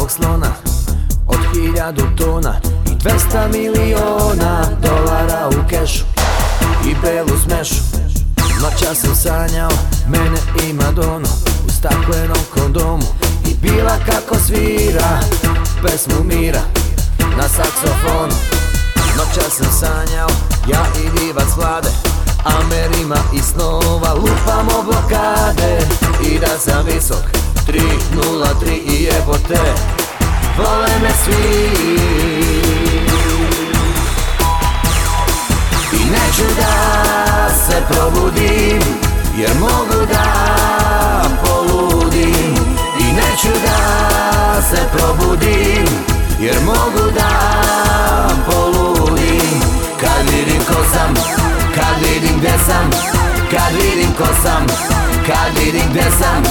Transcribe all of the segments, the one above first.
plavog slona od 1000 tona i 200 miliona dolara u kešu i belu smešu. Noća sam sanjao, mene i Madonu u staklenom kondomu i bila kako svira pesmu mira na saksofonu. Noća sam sanjao, ja i divac Vlade, Amerima i snova lupamo blokade i da sam visok 303 i jebote vole me svi. I neću da se probudim jer mogu da poludim. I neću da se probudim jer mogu da poludim. Kad vidim ko sam, kad vidim gde sam, kad vidim ko sam, kad vidim gde sam.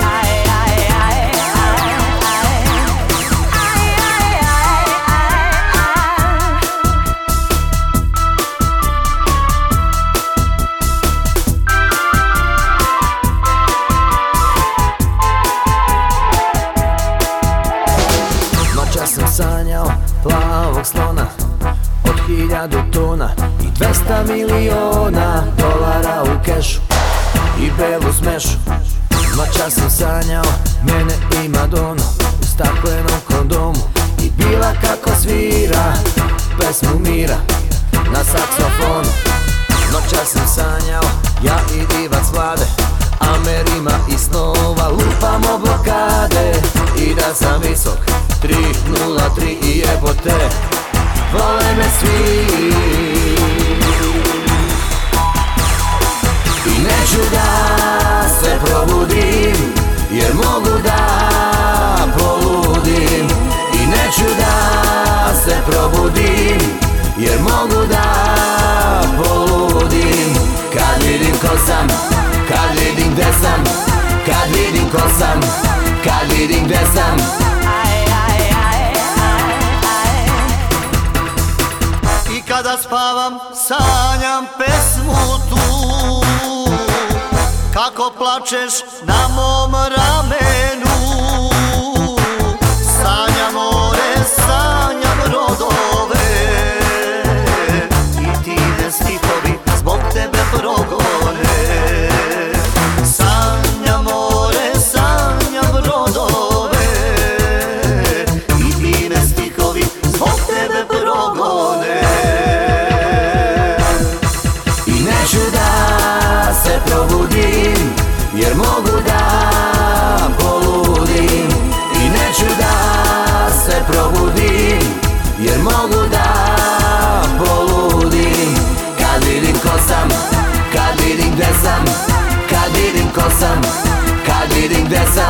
Noća sam sanjao plavog slona od 1000 tona i 200 miliona dolara u kešu i belu smešu. Noća sam sanjao, mene i Madonu u staklenom kondomu i bila kako svira pesmu mira na saksofonu. Noća sam sanjao, ja i divac Vlade, Amerima i snova lupamo blokade i da sam visok 303 i jebote vole me svi. I neću da se probudim jer mogu da poludim. I neću da se probudim jer mogu da poludim. Kad vidim ko sam, kad vidim gde sam, kad vidim ko sam, kad vidim gde sam. I kada spavam sanjam pesmu tu, kako plačeš na mom ramenu. Sanjam more, sanjam rodove i ti ne stihovi zbog tebe progone. Sanjam more, sanjam rodove i ti ne stihovi zbog tebe progone. I neću da se probudim jer mogu da poludim. I neću da se probudim jer mogu da poludim. Kad vidim ko sam, kad vidim gde sam, kad vidim ko sam, kad vidim gde sam.